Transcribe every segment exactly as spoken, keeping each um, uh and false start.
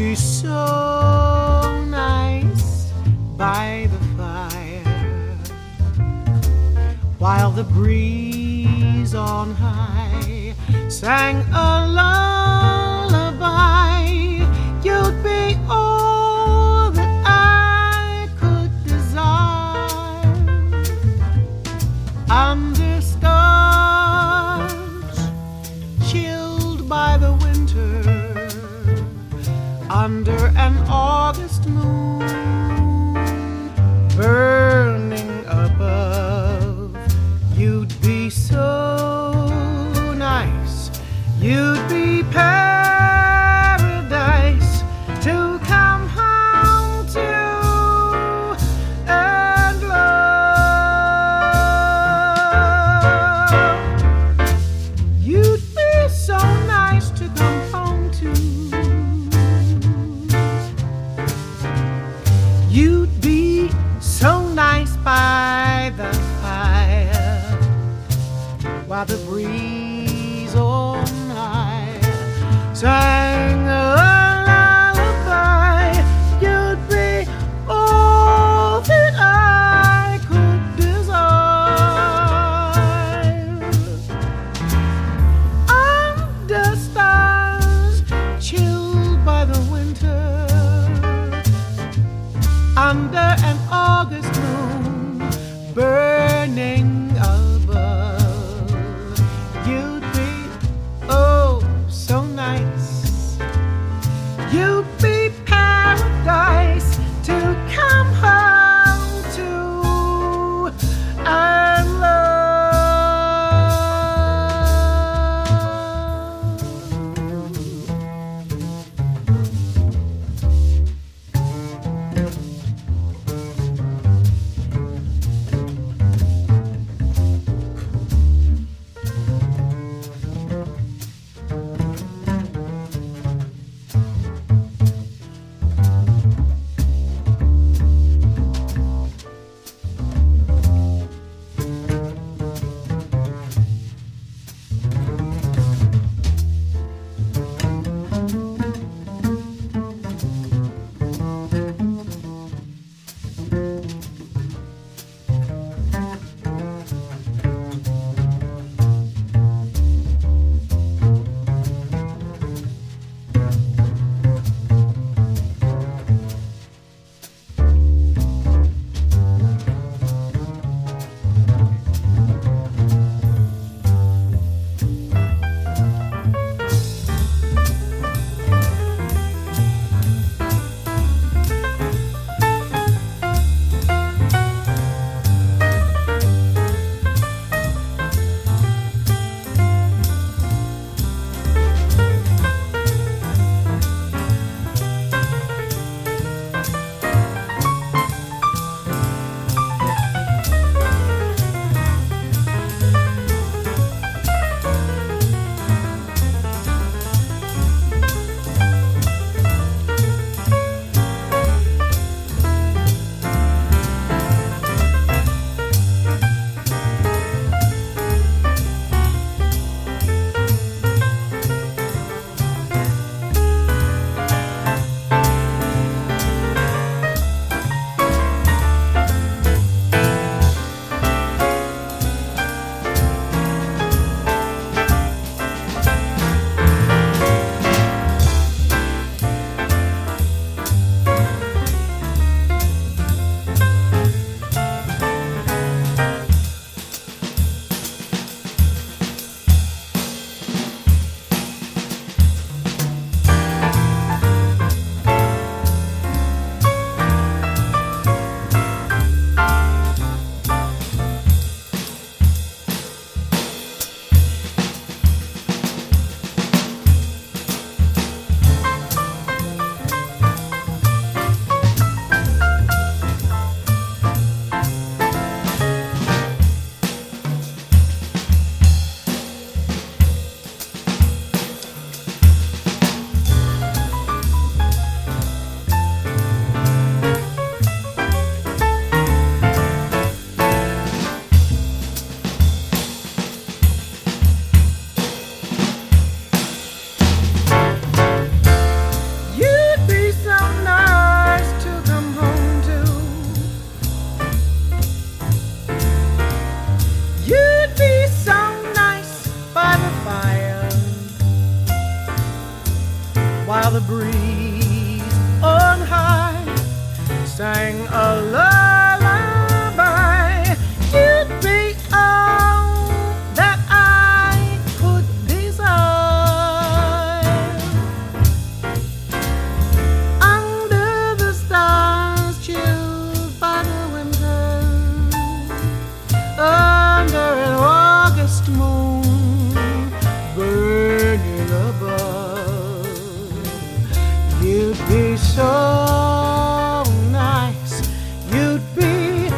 be so nice by the fire, while the breeze on high sang a lullaby. You'd be all that I could desire. Under stars, chilled by the winter, under an August moon, burning above, you'd be so nice. You'd be paradise to come home to and love. You'd be so nice to come home to. You'd be so nice by the fire, while the breeze on high sang a lullaby. You'd be all that I could desire. Under stars, chilled by the winter, under an August moon, burning above, you'd be oh so nice. You'd be paradise to come home to and love. high, sang a lullaby. You'd be all that I could desire. Under the stars, chilled by the winter, under an August moon burning above, you'd be so nice, you'd be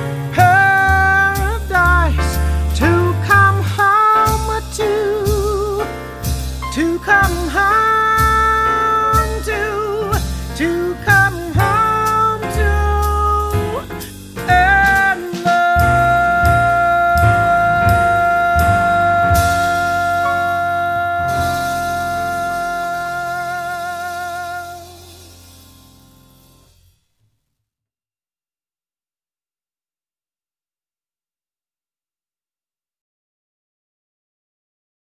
paradise to come home to, to come home.